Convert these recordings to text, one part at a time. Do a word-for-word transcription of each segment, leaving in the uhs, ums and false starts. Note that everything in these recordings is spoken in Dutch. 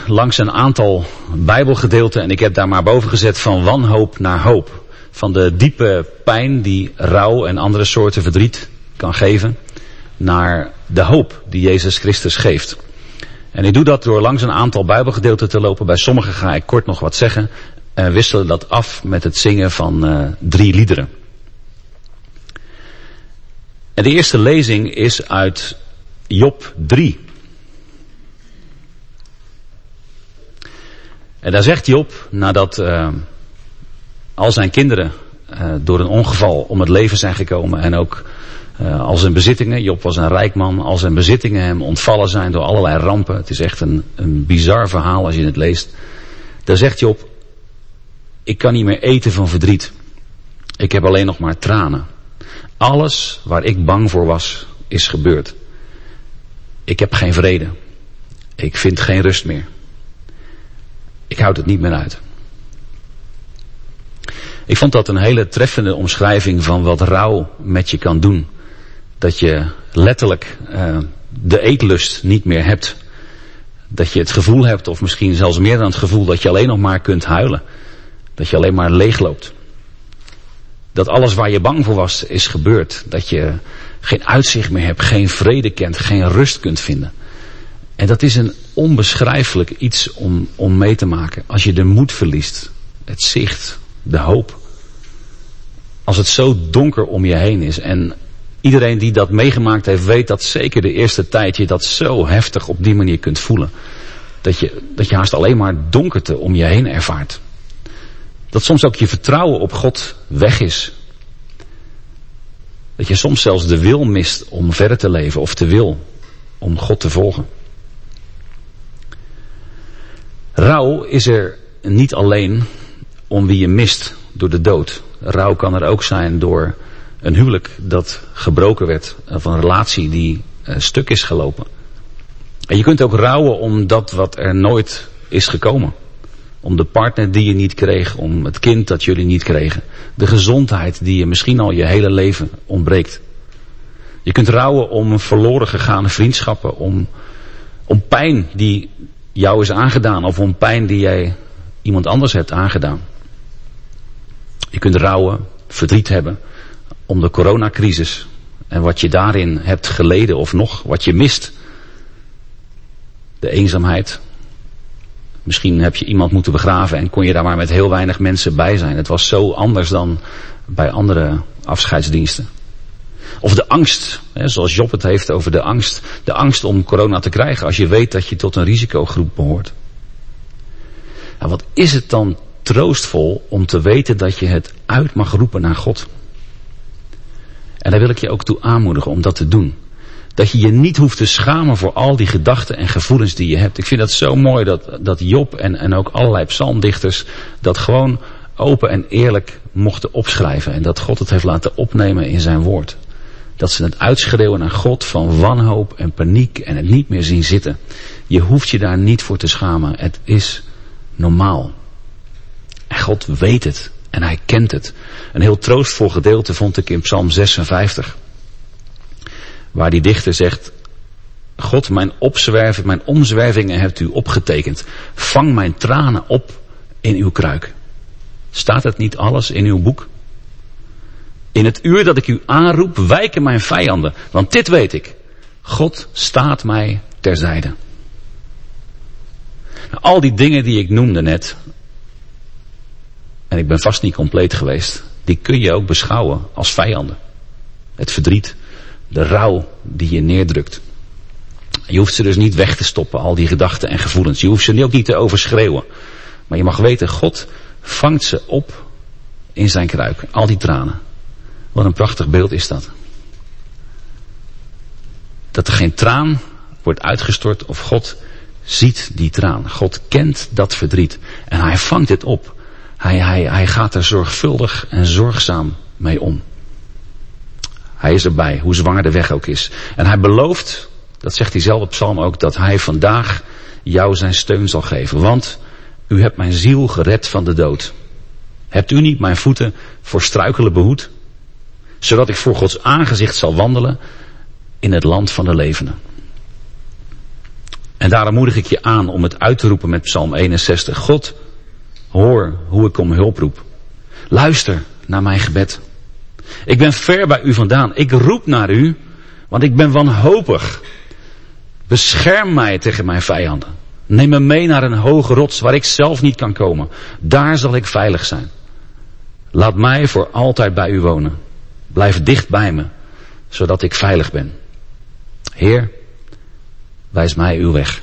langs een aantal Bijbelgedeelten en ik heb daar maar boven gezet van wanhoop naar hoop. Van de diepe pijn die rouw en andere soorten verdriet kan geven, naar de hoop die Jezus Christus geeft. En ik doe dat door langs een aantal Bijbelgedeelten te lopen. Bij sommige ga ik kort nog wat zeggen en wisselen dat af met het zingen van uh, drie liederen. En de eerste lezing is uit Job drie. En daar zegt Job, nadat uh, al zijn kinderen uh, door een ongeval om het leven zijn gekomen en ook uh, al zijn bezittingen, Job was een rijk man, al zijn bezittingen hem ontvallen zijn door allerlei rampen. Het is echt een, een bizar verhaal als je het leest. Daar zegt Job, ik kan niet meer eten van verdriet. Ik heb alleen nog maar tranen. Alles waar ik bang voor was, is gebeurd. Ik heb geen vrede. Ik vind geen rust meer. Ik houd het niet meer uit. Ik vond dat een hele treffende omschrijving van wat rouw met je kan doen. Dat je letterlijk uh, de eetlust niet meer hebt. Dat je het gevoel hebt, of misschien zelfs meer dan het gevoel, dat je alleen nog maar kunt huilen. Dat je alleen maar leegloopt. Dat alles waar je bang voor was, is gebeurd. Dat je geen uitzicht meer hebt, geen vrede kent, geen rust kunt vinden. En dat is een onbeschrijfelijk iets om, om mee te maken. Als je de moed verliest, het zicht, de hoop. Als het zo donker om je heen is. En iedereen die dat meegemaakt heeft, weet dat zeker de eerste tijd je dat zo heftig op die manier kunt voelen. Dat je, dat je haast alleen maar donkerte om je heen ervaart. Dat soms ook je vertrouwen op God weg is. Dat je soms zelfs de wil mist om verder te leven of de wil om God te volgen. Rouw is er niet alleen om wie je mist door de dood. Rouw kan er ook zijn door een huwelijk dat gebroken werd. Of een relatie die uh, stuk is gelopen. En je kunt ook rouwen om dat wat er nooit is gekomen. Om de partner die je niet kreeg, om het kind dat jullie niet kregen. De gezondheid die je misschien al je hele leven ontbreekt. Je kunt rouwen om verloren gegaane vriendschappen, om, om pijn die jou is aangedaan of om pijn die jij iemand anders hebt aangedaan. Je kunt rouwen, verdriet hebben om de coronacrisis en wat je daarin hebt geleden of nog wat je mist. De eenzaamheid. Misschien heb je iemand moeten begraven en kon je daar maar met heel weinig mensen bij zijn. Het was zo anders dan bij andere afscheidsdiensten. Of de angst, hè, zoals Job het heeft over de angst. De angst om corona te krijgen als je weet dat je tot een risicogroep behoort. Nou, wat is het dan troostvol om te weten dat je het uit mag roepen naar God. En daar wil ik je ook toe aanmoedigen om dat te doen. Dat je je niet hoeft te schamen voor al die gedachten en gevoelens die je hebt. Ik vind dat zo mooi dat, dat Job en, en ook allerlei psalmdichters dat gewoon open en eerlijk mochten opschrijven. En dat God het heeft laten opnemen in zijn woord. Dat ze het uitschreeuwen naar God van wanhoop en paniek en het niet meer zien zitten. Je hoeft je daar niet voor te schamen. Het is normaal. En God weet het en hij kent het. Een heel troostvol gedeelte vond ik in Psalm zesenvijftig. Waar die dichter zegt, God, mijn opzwerving, mijn omzwervingen hebt u opgetekend. Vang mijn tranen op in uw kruik. Staat het niet alles in uw boek? In het uur dat ik u aanroep, wijken mijn vijanden. Want dit weet ik. God staat mij terzijde. Nou, al die dingen die ik noemde net, en ik ben vast niet compleet geweest, die kun je ook beschouwen als vijanden. Het verdriet, de rouw die je neerdrukt. Je hoeft ze dus niet weg te stoppen, al die gedachten en gevoelens. Je hoeft ze ook niet te overschreeuwen. Maar je mag weten, God vangt ze op in zijn kruik. Al die tranen. Wat een prachtig beeld is dat. Dat er geen traan wordt uitgestort of God ziet die traan. God kent dat verdriet. En hij vangt het op. Hij, hij, hij gaat er zorgvuldig en zorgzaam mee om. Hij is erbij, hoe zwaar de weg ook is. En hij belooft, dat zegt diezelfde psalm ook, dat hij vandaag jou zijn steun zal geven. Want u hebt mijn ziel gered van de dood. Hebt u niet mijn voeten voor struikelen behoed? Zodat ik voor Gods aangezicht zal wandelen in het land van de levenden. En daarom moedig ik je aan om het uit te roepen met Psalm eenenzestig. God, hoor hoe ik om hulp roep. Luister naar mijn gebed. Ik ben ver bij u vandaan. Ik roep naar u, want ik ben wanhopig. Bescherm mij tegen mijn vijanden. Neem me mee naar een hoge rots waar ik zelf niet kan komen. Daar zal ik veilig zijn. Laat mij voor altijd bij u wonen. Blijf dicht bij me, zodat ik veilig ben. Heer, wijs mij uw weg.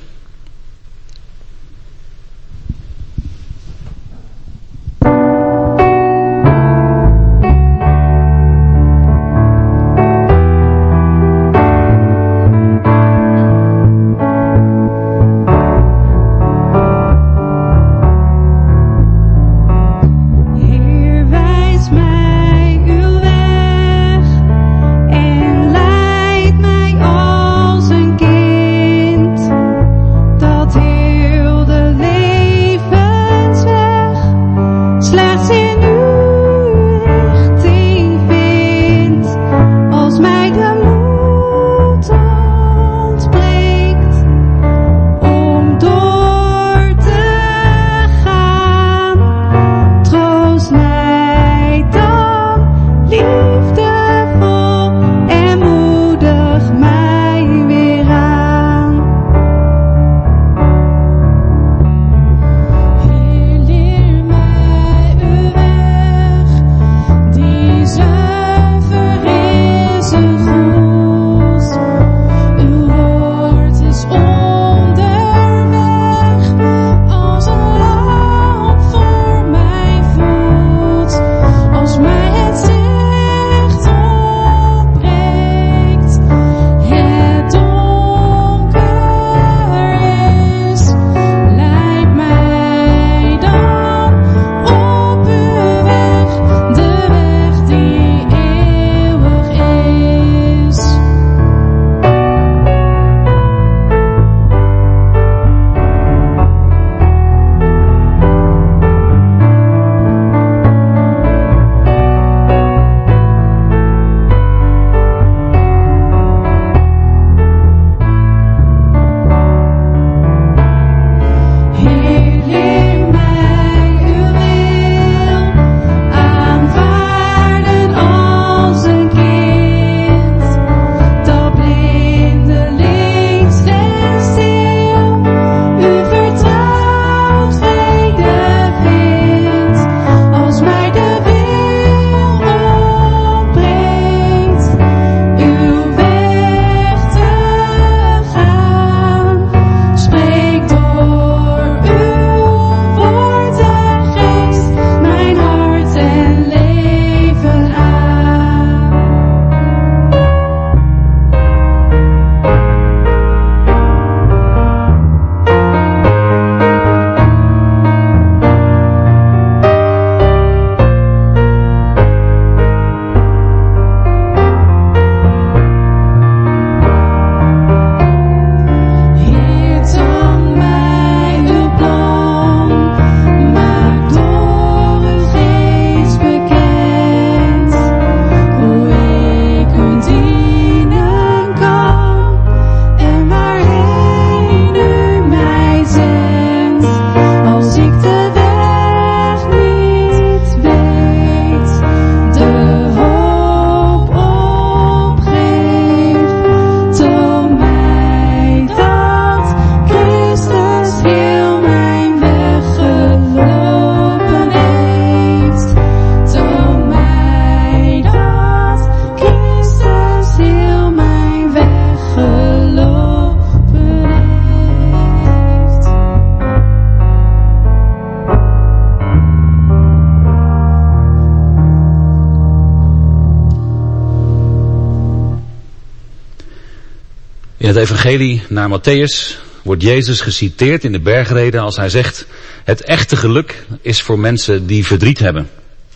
In het evangelie naar Matthäus wordt Jezus geciteerd in de bergreden als hij zegt: het echte geluk is voor mensen die verdriet hebben.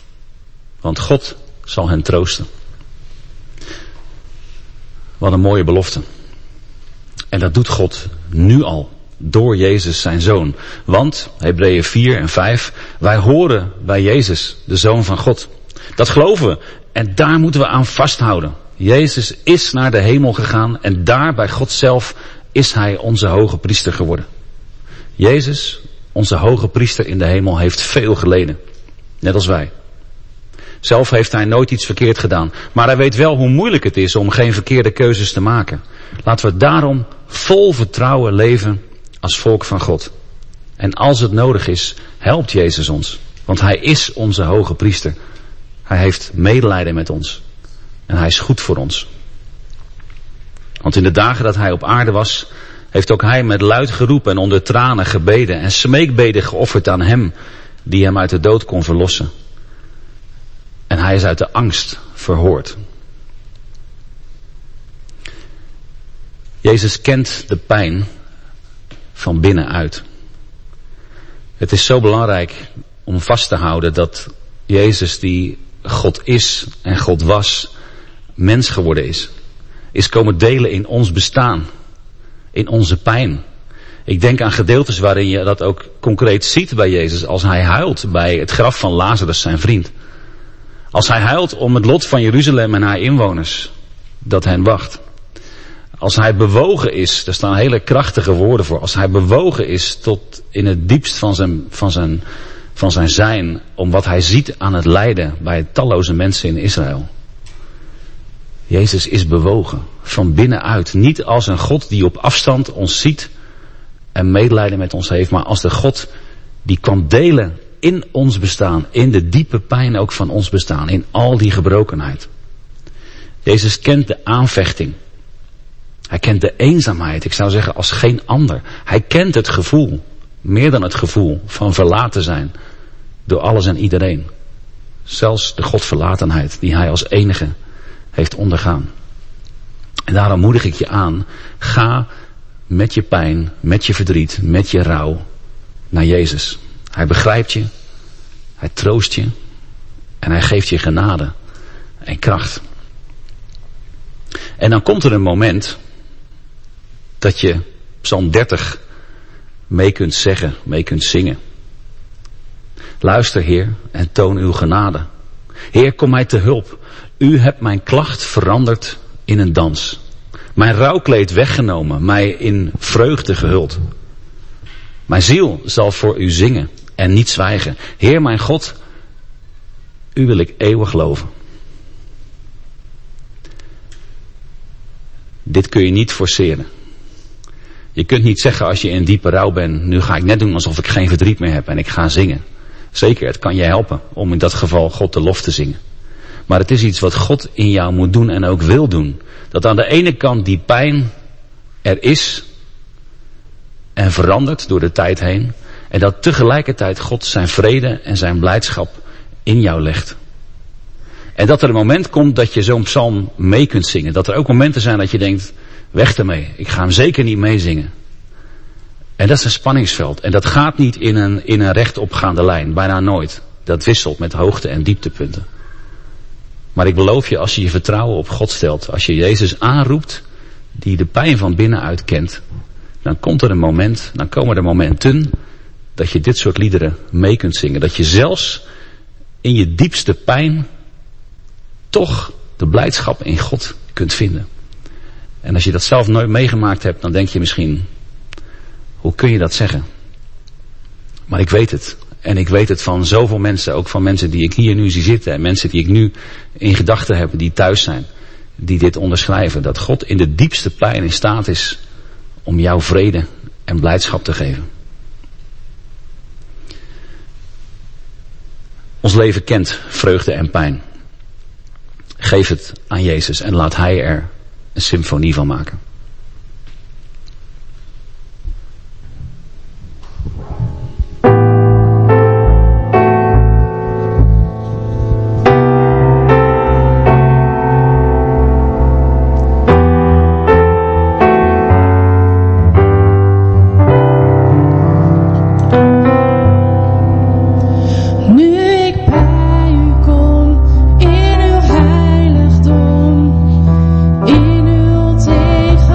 Want God zal hen troosten. Wat een mooie belofte. En dat doet God nu al door Jezus zijn Zoon. Want, Hebreeën vier en vijf, wij horen bij Jezus, de Zoon van God. Dat geloven we en daar moeten we aan vasthouden. Jezus is naar de hemel gegaan en daar bij God zelf is hij onze hoge priester geworden. Jezus, onze hoge priester in de hemel, heeft veel geleden. Net als wij. Zelf heeft hij nooit iets verkeerd gedaan. Maar hij weet wel hoe moeilijk het is om geen verkeerde keuzes te maken. Laten we daarom vol vertrouwen leven als volk van God. En als het nodig is, helpt Jezus ons. Want hij is onze hoge priester. Hij heeft medelijden met ons. En hij is goed voor ons. Want in de dagen dat hij op aarde was, heeft ook hij met luid geroepen en onder tranen gebeden en smeekbeden geofferd aan hem die hem uit de dood kon verlossen. En hij is uit de angst verhoord. Jezus kent de pijn van binnenuit. Het is zo belangrijk om vast te houden dat Jezus, die God is en God was, mens geworden is. Is komen delen in ons bestaan. In onze pijn. Ik denk aan gedeeltes waarin je dat ook concreet ziet bij Jezus. Als hij huilt bij het graf van Lazarus, zijn vriend. Als hij huilt om het lot van Jeruzalem en haar inwoners. Dat hen wacht. Als hij bewogen is, daar staan hele krachtige woorden voor. Als hij bewogen is tot in het diepst van zijn, van zijn, van zijn zijn. Om wat hij ziet aan het lijden bij talloze mensen in Israël. Jezus is bewogen, van binnenuit. Niet als een God die op afstand ons ziet en medelijden met ons heeft, maar als de God die kan delen in ons bestaan, in de diepe pijn ook van ons bestaan, in al die gebrokenheid. Jezus kent de aanvechting. Hij kent de eenzaamheid, ik zou zeggen als geen ander. Hij kent het gevoel, meer dan het gevoel van verlaten zijn door alles en iedereen. Zelfs de Godverlatenheid die hij als enige heeft ondergaan. En daarom moedig ik je aan, ga met je pijn, met je verdriet, met je rouw naar Jezus. Hij begrijpt je, hij troost je en hij geeft je genade en kracht. En dan komt er een moment dat je Psalm dertig mee kunt zeggen, mee kunt zingen. Luister, Heer, en toon uw genade. Heer, kom mij te hulp. U hebt mijn klacht veranderd in een dans. Mijn rouwkleed weggenomen, mij in vreugde gehuld. Mijn ziel zal voor u zingen en niet zwijgen. Heer mijn God, u wil ik eeuwig loven. Dit kun je niet forceren. Je kunt niet zeggen als je in diepe rouw bent, nu ga ik net doen alsof ik geen verdriet meer heb en ik ga zingen. Zeker, het kan je helpen om in dat geval God de lof te zingen. Maar het is iets wat God in jou moet doen en ook wil doen. Dat aan de ene kant die pijn er is en verandert door de tijd heen. En dat tegelijkertijd God zijn vrede en zijn blijdschap in jou legt. En dat er een moment komt dat je zo'n psalm mee kunt zingen. Dat er ook momenten zijn dat je denkt, weg ermee, ik ga hem zeker niet meezingen. En dat is een spanningsveld. En dat gaat niet in een, in een rechtopgaande lijn, bijna nooit. Dat wisselt met hoogte- en dieptepunten. Maar ik beloof je, als je je vertrouwen op God stelt, als je Jezus aanroept, die de pijn van binnenuit kent, dan komt er een moment, dan komen er momenten dat je dit soort liederen mee kunt zingen. Dat je zelfs in je diepste pijn toch de blijdschap in God kunt vinden. En als je dat zelf nooit meegemaakt hebt, dan denk je misschien, hoe kun je dat zeggen? Maar ik weet het. En ik weet het van zoveel mensen, ook van mensen die ik hier nu zie zitten en mensen die ik nu in gedachten heb, die thuis zijn, die dit onderschrijven. Dat God in de diepste pijn in staat is om jou vrede en blijdschap te geven. Ons leven kent vreugde en pijn. Geef het aan Jezus en laat Hij er een symfonie van maken. In uw heiligdom, in uw tegenwoordigheid.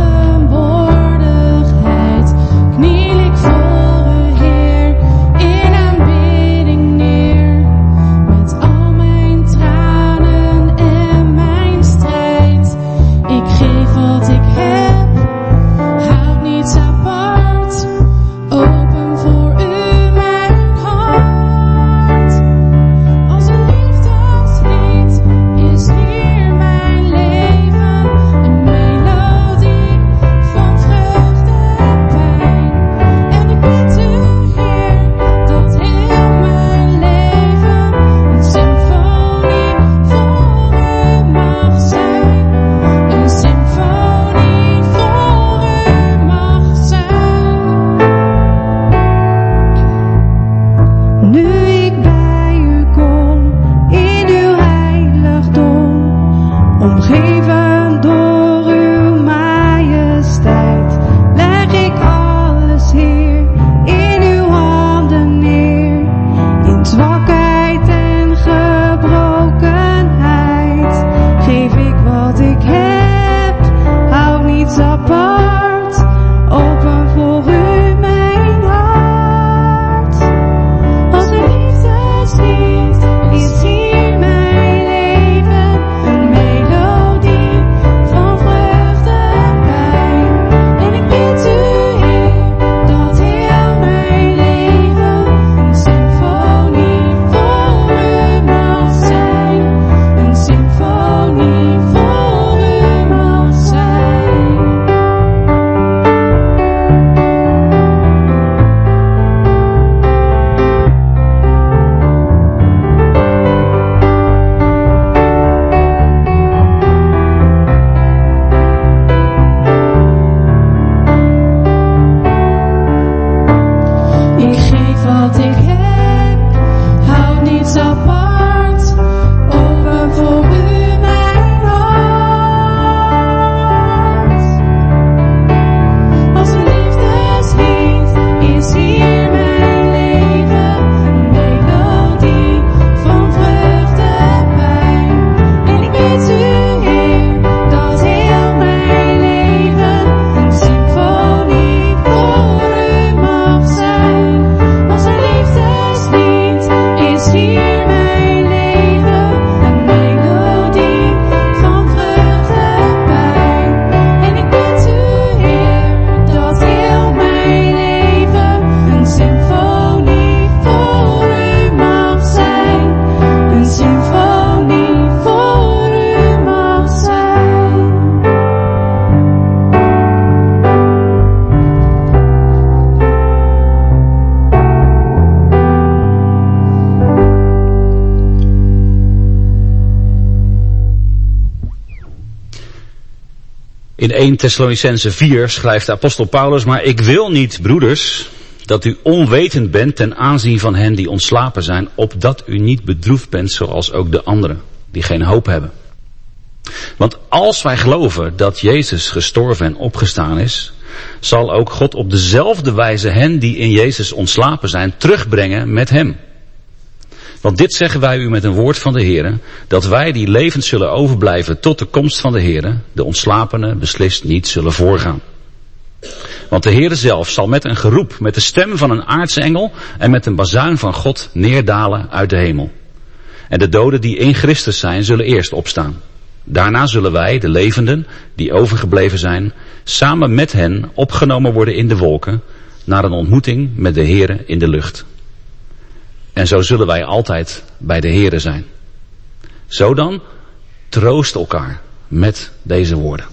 In eerste Thessalonicenzen vier schrijft de apostel Paulus, maar ik wil niet, broeders, dat u onwetend bent ten aanzien van hen die ontslapen zijn, opdat u niet bedroefd bent zoals ook de anderen, die geen hoop hebben. Want als wij geloven dat Jezus gestorven en opgestaan is, zal ook God op dezelfde wijze hen die in Jezus ontslapen zijn terugbrengen met hem. Want dit zeggen wij u met een woord van de Heere, dat wij die levend zullen overblijven tot de komst van de Heere, de ontslapenen beslist niet zullen voorgaan. Want de Heere zelf zal met een geroep, met de stem van een aardse engel en met een bazuin van God neerdalen uit de hemel. En de doden die in Christus zijn, zullen eerst opstaan. Daarna zullen wij, de levenden, die overgebleven zijn, samen met hen opgenomen worden in de wolken, naar een ontmoeting met de Heere in de lucht. En zo zullen wij altijd bij de Heere zijn. Zo dan, troost elkaar met deze woorden.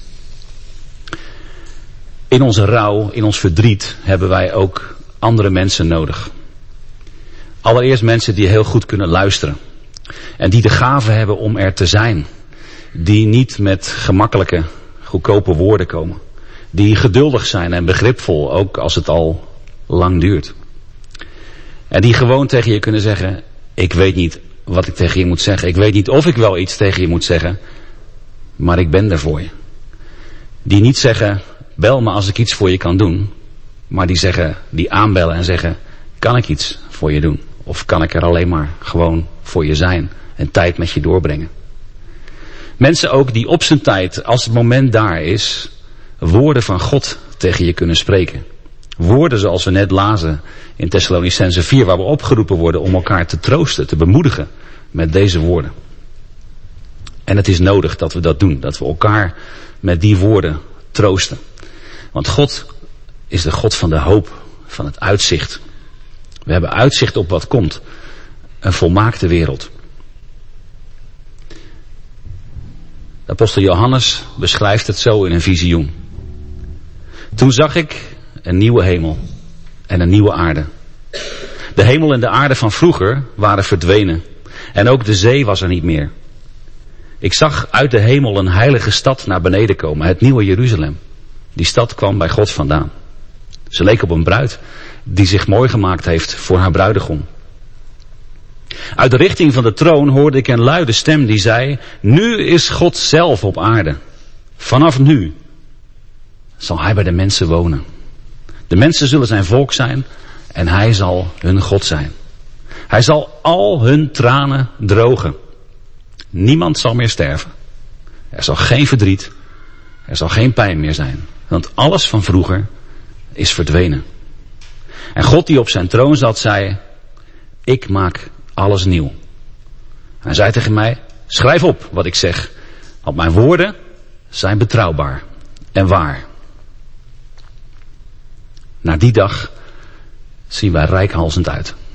In onze rouw, in ons verdriet, hebben wij ook andere mensen nodig. Allereerst mensen die heel goed kunnen luisteren. En die de gave hebben om er te zijn. Die niet met gemakkelijke, goedkope woorden komen. Die geduldig zijn en begripvol, ook als het al lang duurt. En die gewoon tegen je kunnen zeggen, ik weet niet wat ik tegen je moet zeggen. Ik weet niet of ik wel iets tegen je moet zeggen. Maar ik ben er voor je. Die niet zeggen, bel me als ik iets voor je kan doen. Maar die zeggen, die aanbellen en zeggen, kan ik iets voor je doen? Of kan ik er alleen maar gewoon voor je zijn en tijd met je doorbrengen? Mensen ook die op zijn tijd, als het moment daar is, woorden van God tegen je kunnen spreken. Woorden zoals we net lazen in Thessalonicenzen vier, waar we opgeroepen worden om elkaar te troosten, te bemoedigen met deze woorden. En het is nodig dat we dat doen, dat we elkaar met die woorden troosten. Want God is de God van de hoop, van het uitzicht. We hebben uitzicht op wat komt. Een volmaakte wereld. De apostel Johannes beschrijft het zo in een visioen. Toen zag ik een nieuwe hemel en een nieuwe aarde. De hemel en de aarde van vroeger waren verdwenen. En ook de zee was er niet meer. Ik zag uit de hemel een heilige stad naar beneden komen, het nieuwe Jeruzalem. Die stad kwam bij God vandaan. Ze leek op een bruid die zich mooi gemaakt heeft voor haar bruidegom. Uit de richting van de troon hoorde ik een luide stem die zei, nu is God zelf op aarde. Vanaf nu zal hij bij de mensen wonen. De mensen zullen zijn volk zijn en hij zal hun God zijn. Hij zal al hun tranen drogen. Niemand zal meer sterven. Er zal geen verdriet. Er zal geen pijn meer zijn. Want alles van vroeger is verdwenen. En God die op zijn troon zat zei, ik maak alles nieuw. Hij zei tegen mij, schrijf op wat ik zeg. Want mijn woorden zijn betrouwbaar en waar. Naar die dag zien wij reikhalzend uit.